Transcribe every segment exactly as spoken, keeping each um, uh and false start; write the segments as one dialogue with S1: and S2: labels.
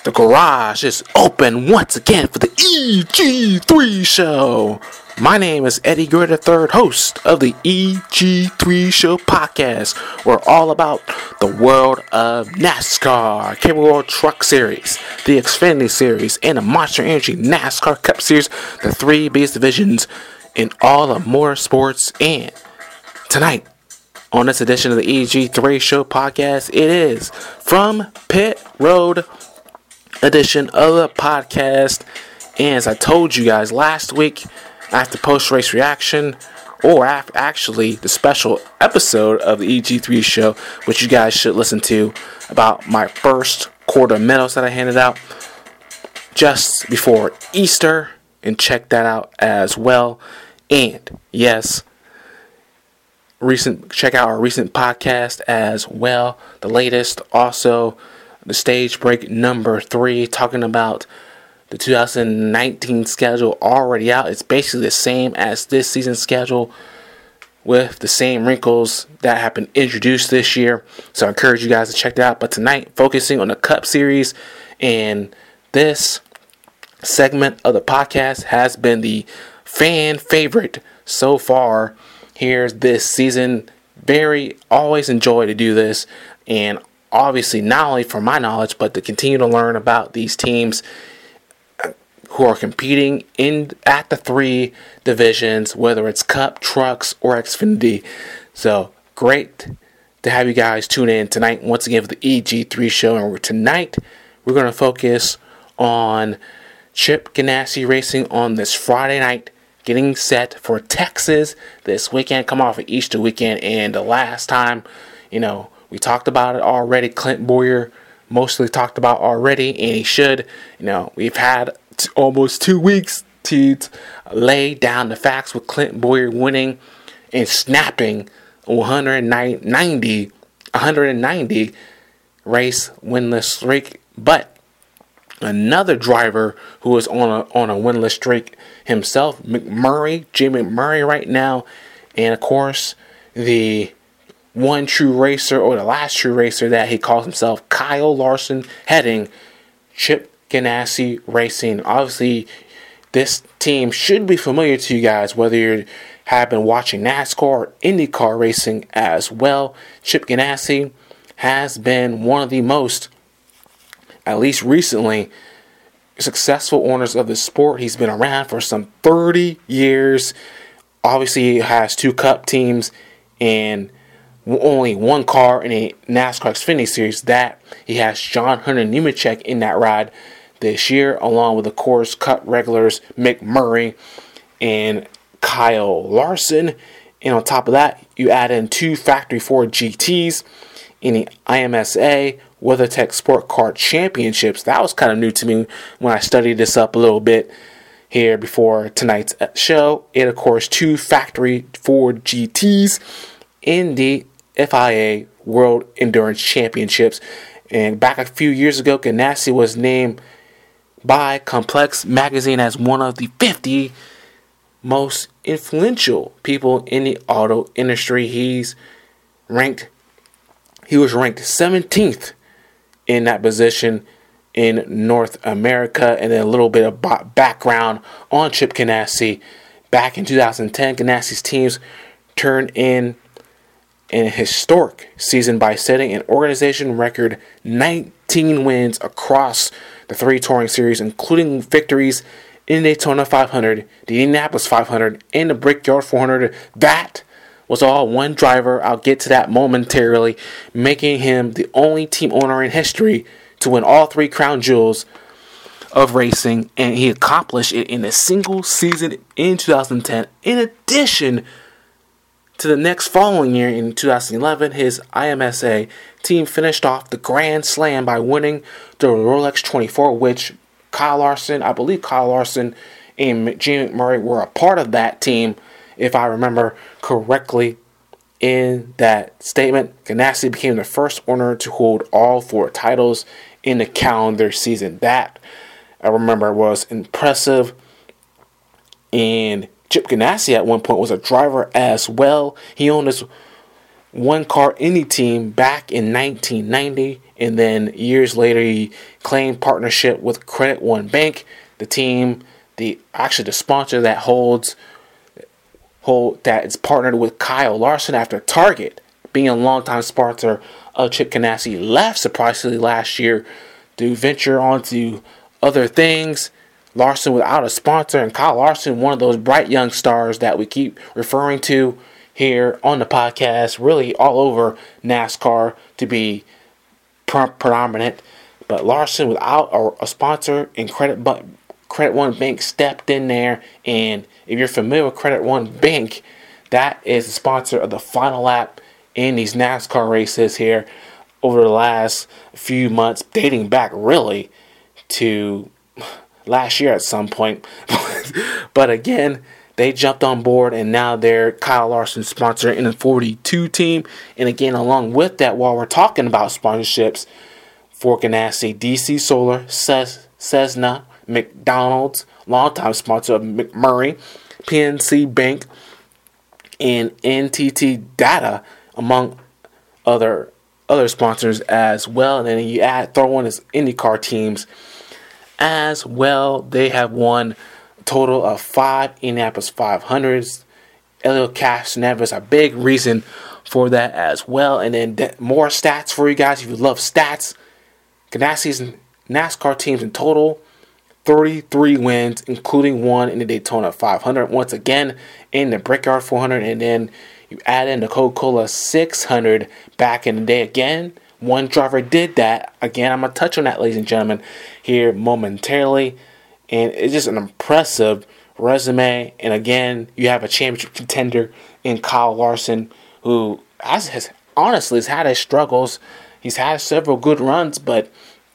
S1: The garage is open once again for the E G three Show. My name is Eddie Gray the third, host of the E G three Show podcast. We're all about the world of NASCAR, Cable World Truck Series, the Xfinity Series, and the Monster Energy NASCAR Cup Series, the three biggest divisions in all of motorsports. And tonight, on this edition of the E G three Show podcast, it is From Pit Road edition of the podcast. And as I told you guys last week, after post-race reaction, or after actually the special episode of the E G three Show, which you guys should listen to, about my first quarter medals that I handed out just before Easter, and check that out as well. And yes, recent check out our recent podcast as well, the latest, also the stage break number three, talking about the two thousand nineteen schedule already out. It's basically the same as this season's schedule, with the same wrinkles that have been introduced this year. So I encourage you guys to check that out. But tonight, focusing on the Cup Series, and this segment of the podcast has been the fan favorite so far here this season. Very always enjoy to do this, and obviously not only for my knowledge, but to continue to learn about these teams who are competing in at the three divisions, whether it's Cup, Trucks, or Xfinity. So great to have you guys tune in tonight once again for the E G three Show. And tonight we're going to focus on Chip Ganassi Racing on this Friday night, getting set for Texas this weekend, come off of Easter weekend. And the last time, you know, we talked about it already. Clint Bowyer mostly talked about already, and he should. You know, we've had t- almost two weeks to t- lay down the facts with Clint Bowyer winning and snapping one ninety, one ninety race winless streak. But another driver who is on a on a winless streak himself, McMurray, Jim McMurray right now, and of course the one true racer, or the last true racer that he calls himself, Kyle Larson, heading Chip Ganassi Racing. Obviously, this team should be familiar to you guys, whether you have been watching NASCAR or IndyCar racing as well. Chip Ganassi has been one of the most, at least recently, successful owners of the sport. He's been around for some thirty years. Obviously, he has two Cup teams and only one car in a NASCAR Xfinity Series. That he has John Hunter Nemechek in that ride this year, along with, of course, Cup regulars Mick and Kyle Larson. And on top of that, you add in two Factory Ford G Ts in the I M S A WeatherTech Sport Car Championships. That was kind of new to me when I studied this up a little bit here before tonight's show. And of course, two Factory Ford G Ts in the F I A World Endurance Championships. And back a few years ago, Ganassi was named by Complex Magazine as one of the fifty most influential people in the auto industry. He's ranked, he was ranked seventeenth in that position in North America. And then a little bit of background on Chip Ganassi. Back in two thousand ten, Ganassi's teams turned in an historic season by setting an organization record nineteen wins across the three touring series, including victories in Daytona five hundred, the Indianapolis five hundred, and the Brickyard four hundred. That was all one driver. I'll get to that momentarily, making him the only team owner in history to win all three crown jewels of racing, and he accomplished it in a single season in two thousand ten. In addition to the next following year, in two thousand eleven, his I M S A team finished off the Grand Slam by winning the Rolex twenty-four, which Kyle Larson, I believe Kyle Larson and Jim McMurray were a part of that team, if I remember correctly in that statement. Ganassi became the first owner to hold all four titles in the calendar season. That, I remember, was impressive. And Chip Ganassi at one point was a driver as well. He owned his one car Indy team back in nineteen ninety, and then years later he claimed partnership with Credit One Bank, the team, the actually the sponsor that holds hold that is partnered with Kyle Larson after Target, being a longtime sponsor of Chip Ganassi, left surprisingly last year to venture onto other things. Larson without a sponsor, and Kyle Larson, one of those bright young stars that we keep referring to here on the podcast, really all over NASCAR to be predominant. But Larson without a, a sponsor, and Credit but Credit One Bank stepped in there. And if you're familiar with Credit One Bank, that is the sponsor of the final lap in these NASCAR races here over the last few months, dating back really to last year at some point. But again, they jumped on board, and now they're Kyle Larson's sponsor in the forty-two team. And again, along with that, while we're talking about sponsorships for Ganassi, D C Solar, Ces- Cessna, McDonald's, longtime sponsor of McMurray, P N C Bank, and N T T Data, among other other sponsors as well. And then you add throw in his IndyCar teams as well. They have won a total of five Indianapolis five hundreds. Elio Castroneves is a big reason for that as well. And then de- more stats for you guys if you love stats. Ganassi's NASCAR teams in total, thirty-three wins, including one in the Daytona five hundred. Once again, in the Brickyard four hundred, and then you add in the Coca-Cola six hundred back in the day. Again, one driver did that. Again, I'm going to touch on that, ladies and gentlemen, here momentarily. And it's just an impressive resume. And again, you have a championship contender in Kyle Larson, who has, has honestly has had his struggles. He's had several good runs, but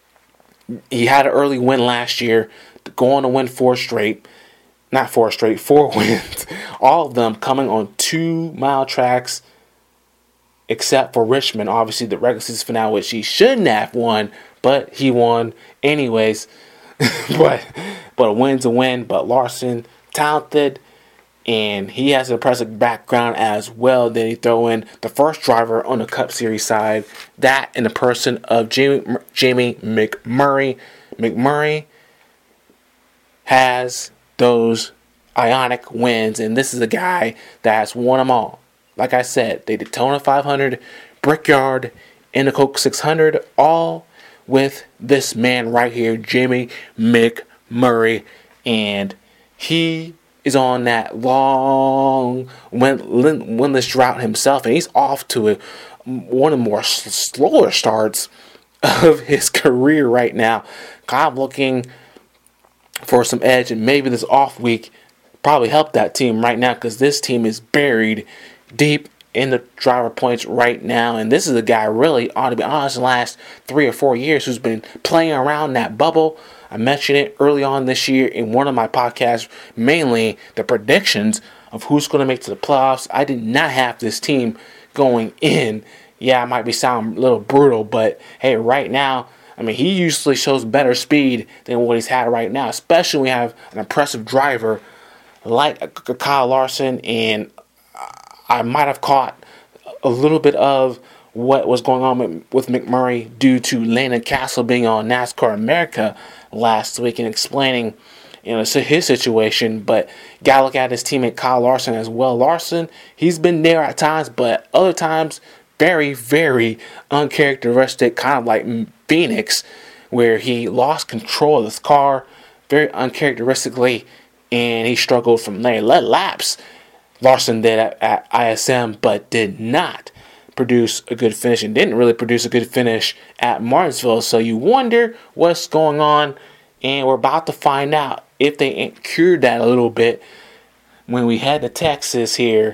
S1: he had an early win last year, going to win four straight. Not four straight, four wins. All of them coming on two-mile tracks, except for Richmond. Obviously, the regular season finale, which he shouldn't have won, but he won anyways. but but a win's a win. But Larson, talented, and he has an impressive background as well. Then you throw in the first driver on the Cup Series side, that in the person of Jamie, Jamie McMurray. McMurray has those ionic wins, and this is a guy that has won them all. Like I said, the Daytona five hundred, Brickyard, and the Coke six hundred, all with this man right here, Jamie McMurray, and he is on that long win- winless drought himself, and he's off to a, one of the more slower starts of his career right now. I'm looking for some edge, and maybe this off week probably helped that team right now, because this team is buried deep in the driver points right now. And this is a guy, really, ought to be honest, the last three or four years who's been playing around that bubble. I mentioned it early on this year in one of my podcasts, mainly the predictions of who's going to make to the playoffs. I did not have this team going in. Yeah, I might be sounding a little brutal, but hey, right now, I mean, he usually shows better speed than what he's had right now, especially when we have an impressive driver like Kyle Larson. And I might have caught a little bit of what was going on with McMurray due to Landon Castle being on NASCAR America last week and explaining, you know, his situation. But you gotta look at his teammate Kyle Larson as well. Larson, he's been there at times, but other times very, very uncharacteristic, kind of like Phoenix, where he lost control of his car very uncharacteristically, and he struggled from there. Led laps, Larson did at, at I S M, but did not produce a good finish, and didn't really produce a good finish at Martinsville. So you wonder what's going on, and we're about to find out if they cured that a little bit when we head to Texas here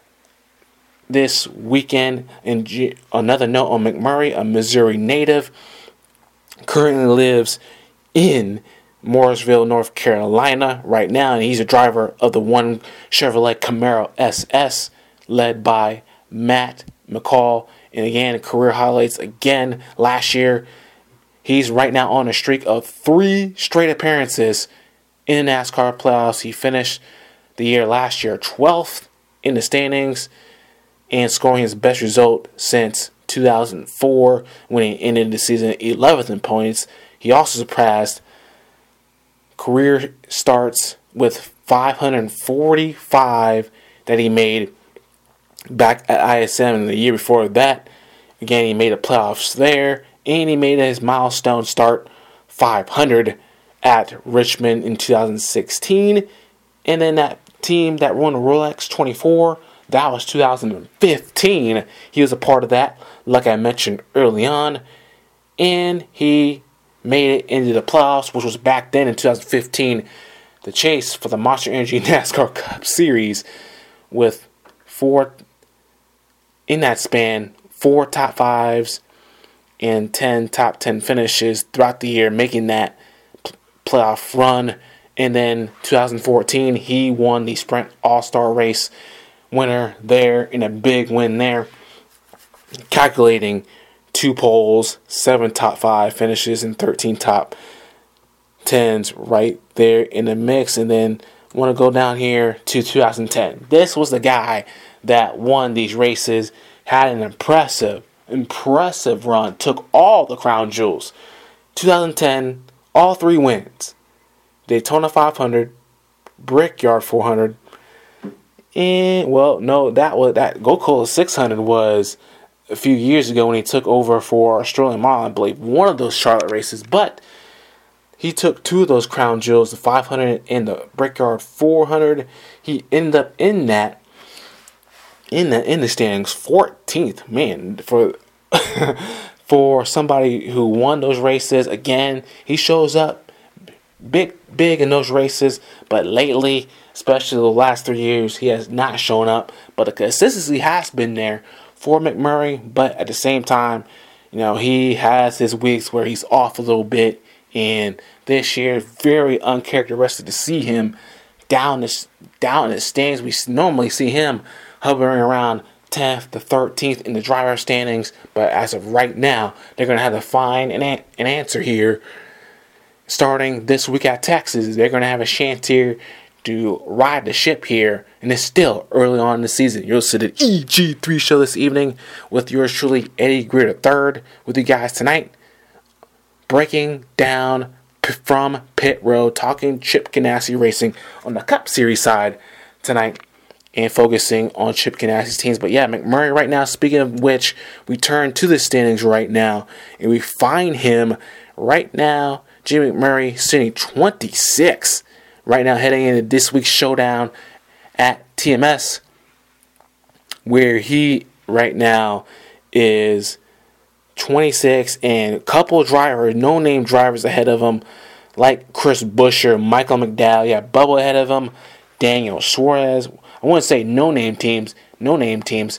S1: this weekend. And G- another note on McMurray, a Missouri native, currently lives in Mooresville, North Carolina right now, and he's a driver of the one Chevrolet Camaro S S led by Matt McCall. And again, career highlights again last year. He's right now on a streak of three straight appearances in the NASCAR playoffs. He finished the year last year twelfth in the standings. and scoring his best result since two thousand four when he ended the season eleventh in points. He also surpassed career starts with five hundred forty-five that he made back at I S M in the year before that. Again, he made the playoffs there, and he made his milestone start five hundred at Richmond in two thousand sixteen. And then that team that won the Rolex twenty-four, that was two thousand fifteen. He was a part of that, like I mentioned early on. And he made it into the playoffs, which was back then in two thousand fifteen, the chase for the Monster Energy NASCAR Cup Series, with four, in that span, four top fives and ten top ten finishes throughout the year, making that playoff run. And then two thousand fourteen, he won the Sprint All-Star Race winner there in a big win there, calculating two poles, seven top five finishes, and thirteen top tens right there in the mix. And then want to go down here to two thousand ten. This was the guy that won these races, had an impressive, impressive run, took all the crown jewels. two thousand ten, all three wins. Daytona five hundred, Brickyard four hundred, and, well, no, that was, that Go-Cola six hundred was a few years ago when he took over for Australian Mile, I believe, one of those Charlotte races. But he took two of those crown jewels, the five hundred and the Brickyard four hundred. He ended up in that, in the in the standings, fourteenth. Man, for for somebody who won those races, again, he shows up big, big in those races. But lately, especially the last three years, he has not shown up. But the consistency has been there for McMurray. But at the same time, you know, he has his weeks where he's off a little bit. And this year, very uncharacteristic to see him down the, down in the standings. We normally see him hovering around tenth to thirteenth in the driver standings. But as of right now, they're going to have to find an, an answer here. Starting this week at Texas, they're going to have a chance here to ride the ship here. And it's still early on in the season. You'll see the E G three show this evening with yours truly, Eddie Greer the third, with you guys tonight. Breaking down from pit road, talking Chip Ganassi Racing on the Cup Series side tonight, and focusing on Chip Ganassi's teams. But yeah, McMurray right now, speaking of which, we turn to the standings right now, and we find him right now, Jimmy McMurray, sitting twenty-six right now, heading into this week's showdown at T M S, where he right now is twenty-six, and a couple of drivers, no-name drivers ahead of him, like Chris Buescher, Michael McDowell, yeah, Bubba ahead of him, Daniel Suarez. I wouldn't say no-name teams, no-name teams.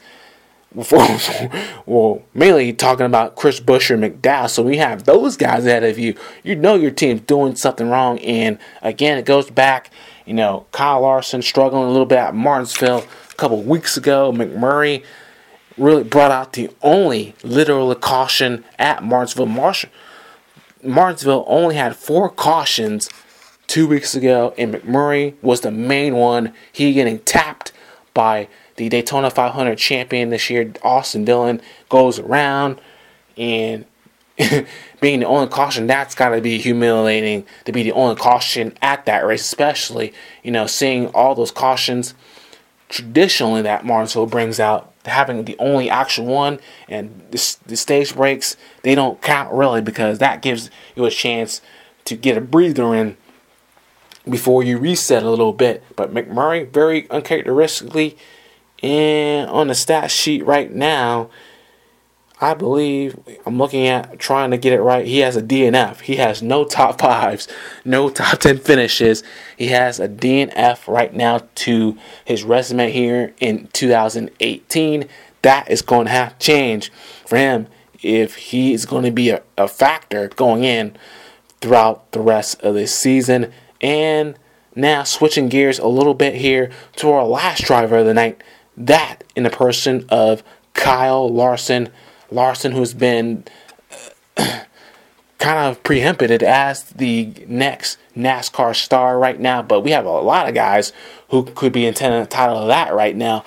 S1: Well, mainly talking about Chris Buescher, McDowell. So we have those guys ahead of you. You know your team's doing something wrong. And again, it goes back, you know, Kyle Larson struggling a little bit at Martinsville a couple weeks ago. McMurray really brought out the only literal caution at Martinsville. Marsh- Martinsville only had four cautions two weeks ago, and McMurray was the main one. He getting tapped by the Daytona five hundred champion this year, Austin Dillon, goes around, and being the only caution, that's got to be humiliating to be the only caution at that race, especially, you know, seeing all those cautions traditionally that Martinsville brings out, having the only actual one, and the, the stage breaks, they don't count really, because that gives you a chance to get a breather in before you reset a little bit. But McMurray, very uncharacteristically, and on the stat sheet right now, I believe, I'm looking at trying to get it right, he has a D N F. He has no top fives, no top ten finishes. He has a D N F right now to his resume here in two thousand eighteen. That is going to have to change for him if he is going to be a, a factor going in throughout the rest of this season. And now switching gears a little bit here to our last driver of the night, that in the person of Kyle Larson. Larson, who's been uh, kind of preempted as the next NASCAR star right now, but we have a lot of guys who could be entitled to that right now.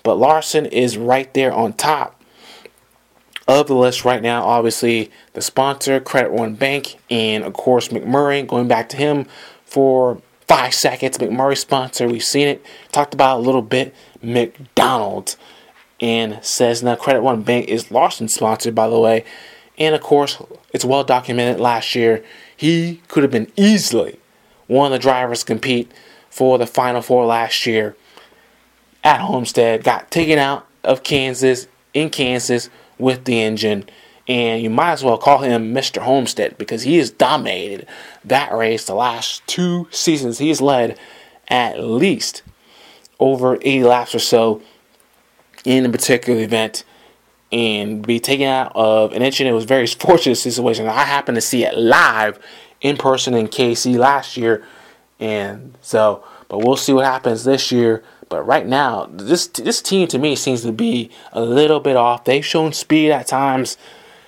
S1: But Larson is right there on top of the list right now. Obviously, the sponsor, Credit One Bank, and of course McMurray. Going back to him for five seconds. McMurray sponsor, we've seen it, talked about it a little bit. McDonald's, and Cessna Credit One Bank is Larson's sponsor, by the way. And of course, it's well documented last year he could have been easily one of the drivers to compete for the Final Four last year at Homestead. Got taken out of Kansas in Kansas with the engine, and you might as well call him Mister Homestead because he has dominated that race the last two seasons. He's led at least over eighty laps or so in a particular event, and be taken out of an engine. It was a very fortunate situation. I happened to see it live in person in K C last year, and so, but we'll see what happens this year. But right now, this this team to me seems to be a little bit off. They've shown speed at times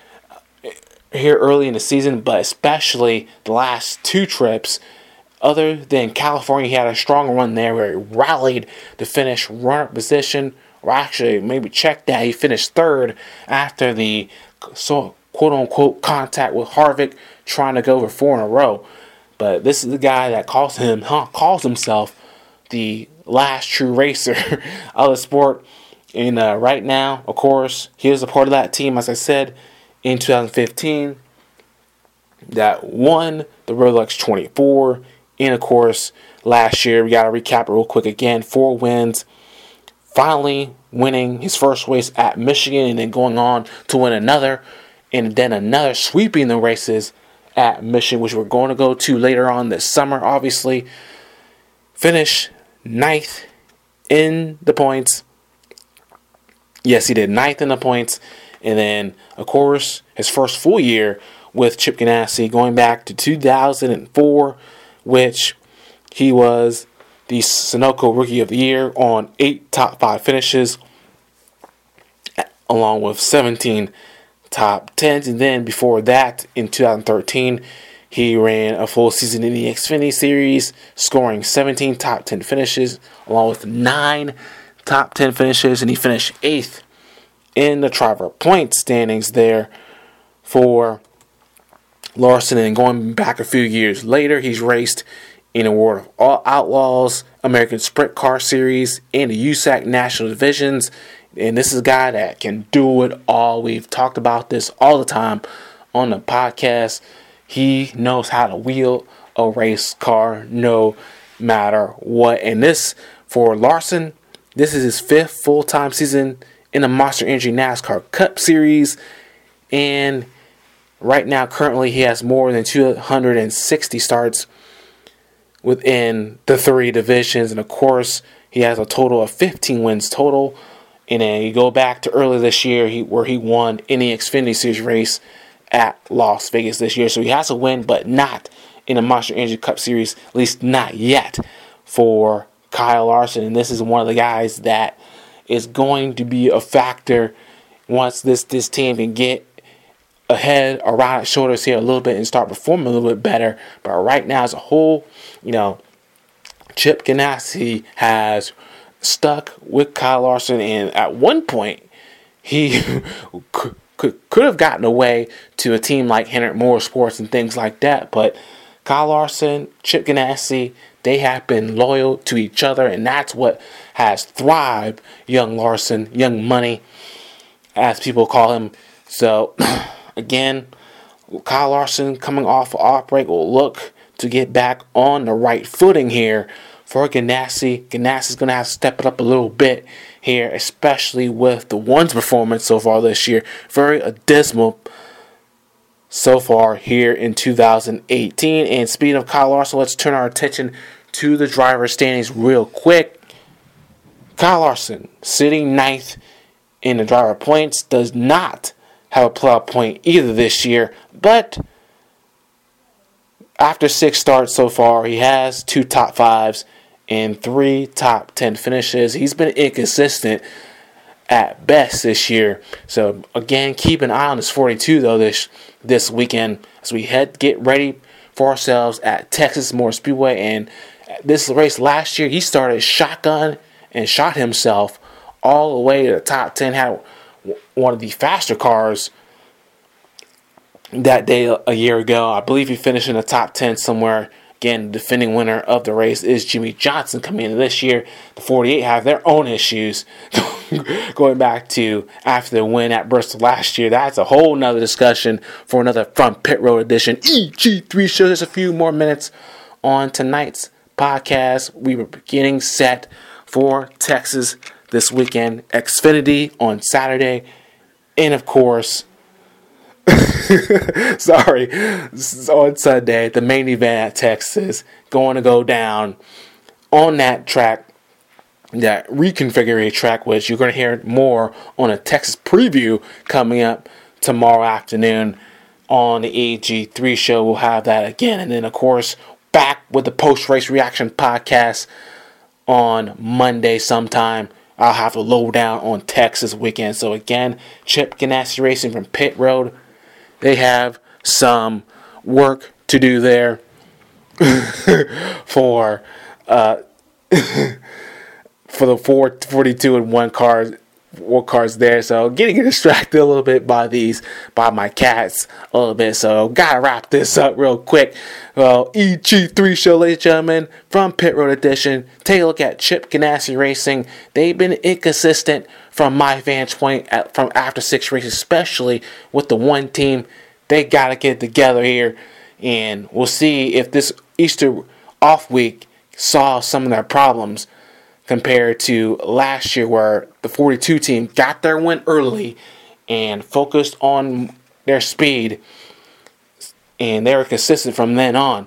S1: here early in the season, but especially the last two trips. Other than California, he had a strong run there where he rallied to finish runner-up position, or actually maybe check that. He finished third after the so quote-unquote contact with Harvick, trying to go for four in a row. But this is the guy that calls him huh, calls himself the last true racer of the sport. And uh, right now, of course, he was a part of that team, as I said, in two thousand fifteen, that won the Rolex twenty-four. And of course, last year, we got to recap it real quick again. Four wins. Finally winning his first race at Michigan, and then going on to win another. And then another, sweeping the races at Michigan, which we're going to go to later on this summer, obviously. Finish ninth in the points. Yes, he did ninth in the points. And then, of course, his first full year with Chip Ganassi, going back to two thousand four, which he was the Sunoco Rookie of the Year on eight top five finishes, along with seventeen top tens. And then before that, in two thousand thirteen, he ran a full season in the Xfinity Series, scoring seventeen top ten finishes, along with nine top ten finishes, and he finished eighth in the driver point standings there for Larson. And going back a few years later, he's raced in the World of All Outlaws, American Sprint Car Series, and the U S A C National Divisions. And this is a guy that can do it all. We've talked about this all the time on the podcast. He knows how to wheel a race car no matter what. And this, for Larson, this is his fifth full-time season in the Monster Energy NASCAR Cup Series. And right now, currently, he has more than two hundred sixty starts within the three divisions. And of course, he has a total of fifteen wins total. And then you go back to earlier this year, he, where he won in the Xfinity Series race at Las Vegas this year. So he has a win, but not in the Monster Energy Cup Series, at least not yet, for Kyle Larson. And this is one of the guys that is going to be a factor once this, this team can get ahead around its shoulders here a little bit and start performing a little bit better. But right now, as a whole, you know, Chip Ganassi has stuck with Kyle Larson, and at one point, he could, could, could have gotten away to a team like Hendrick Motorsports and things like that. But Kyle Larson, Chip Ganassi, they have been loyal to each other, and that's what has thrived young Larson, young money, as people call him. So, again, Kyle Larson coming off of off break will look to get back on the right footing here for Ganassi. Ganassi is going to have to step it up a little bit here, especially with the one's performance so far this year. Very abysmal so far here in two thousand eighteen. And speaking of Kyle Larson, let's turn our attention to the driver standings real quick. Kyle Larson, sitting ninth in the driver points, does not have a playoff point either this year, but after six starts so far, he has two top fives and three top ten finishes. He's been inconsistent at best this year. So again, keep an eye on this forty-two though this this weekend as we head get ready for ourselves at Texas Motor Speedway. And this race last year, he started shotgun and shot himself all the way to the top ten. Had one of the faster cars that day a year ago. I believe he finished in the top ten somewhere. Again, the defending winner of the race is Jimmie Johnson. Coming into this year, the forty-eight have their own issues. Going back to after the win at Bristol last year, that's a whole nother discussion for another From Pit Road edition. E G three Show. There's a few more minutes on tonight's podcast. We were getting set for Texas this weekend. Xfinity on Saturday. And of course, sorry, on Sunday, the main event at Texas going to go down on that track, that reconfigured track, which you're going to hear more on a Texas preview coming up tomorrow afternoon on the E G three Show. We'll have that again. And then, of course, back with the post-race reaction podcast on Monday sometime. I'll have a lowdown on Texas weekend. So again, Chip Ganassi Racing from Pit Road. They have some work to do there for uh, for the four forty-two and one cars, four cars there. So getting distracted a little bit by these, by my cats a little bit. So gotta wrap this up real quick. Well, E G three Show, ladies and gentlemen, from Pit Road Edition. Take a look at Chip Ganassi Racing. They've been inconsistent from my vantage point at, from after six races, especially with the one team. They gotta get it together here, and we'll see if this Easter off week solves some of their problems compared to last year, where the forty-two team got their win early and focused on their speed, and they were consistent from then on.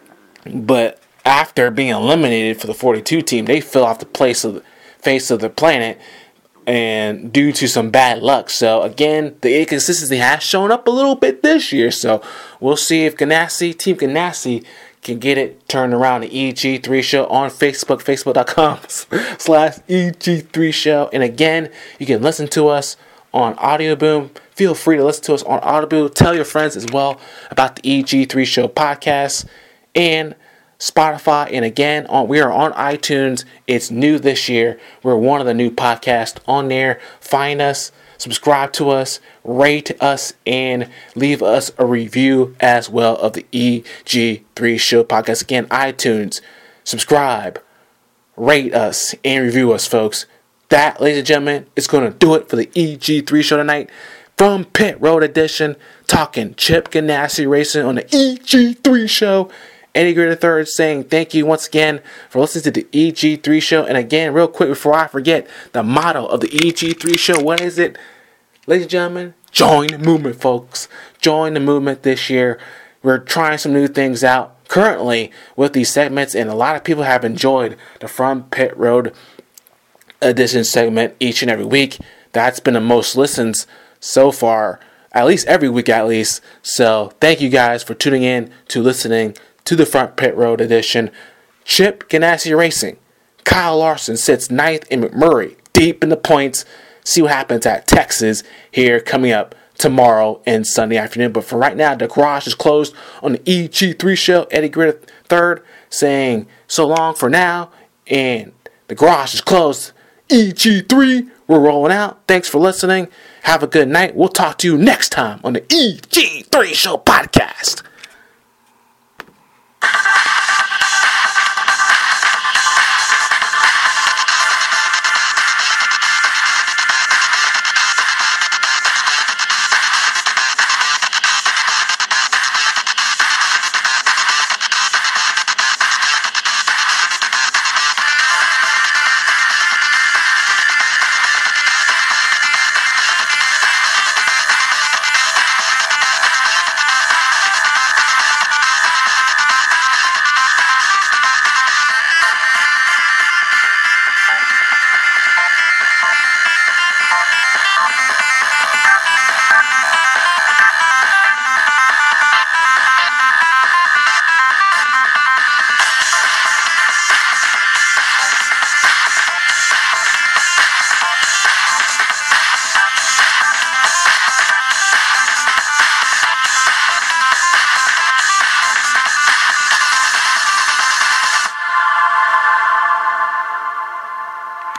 S1: But after being eliminated for the forty-two team, they fell off the place of the face of the planet, and due to some bad luck. So again, the inconsistency has shown up a little bit this year. So we'll see if Ganassi, Team Ganassi, can get it turned around. The E G three Show on Facebook, facebook.com slash EG3Show. And again, you can listen to us on Audio Boom. Feel free to listen to us on Audible. Tell your friends as well about the E G three Show podcast and Spotify. And again, on we are on iTunes. It's new this year. We're one of the new podcasts on there. Find us, subscribe to us, rate us, and leave us a review as well of the E G three Show podcast. Again, iTunes, subscribe, rate us, and review us, folks. That, ladies and gentlemen, is going to do it for the E G three Show tonight. From Pit Road Edition, talking Chip Ganassi Racing on the E G three Show. Eddie Greer the third saying thank you once again for listening to the E G three Show. And again, real quick before I forget, the motto of the E G three Show, what is it? Ladies and gentlemen, join the movement, folks. Join the movement this year. We're trying some new things out currently with these segments, and a lot of people have enjoyed the From Pit Road Edition segment each and every week. That's been the most listens so far, at least every week at least. So thank you guys for tuning in to listening to the Front Pit Road Edition. Chip Ganassi Racing. Kyle Larson sits ninth in McMurray, deep in the points. See what happens at Texas here coming up tomorrow and Sunday afternoon. But for right now, the garage is closed on the E G three Show. Eddie Greer the third saying so long for now. And the garage is closed. E G three, we're rolling out. Thanks for listening. Have a good night. We'll talk to you next time on the E G three Show podcast.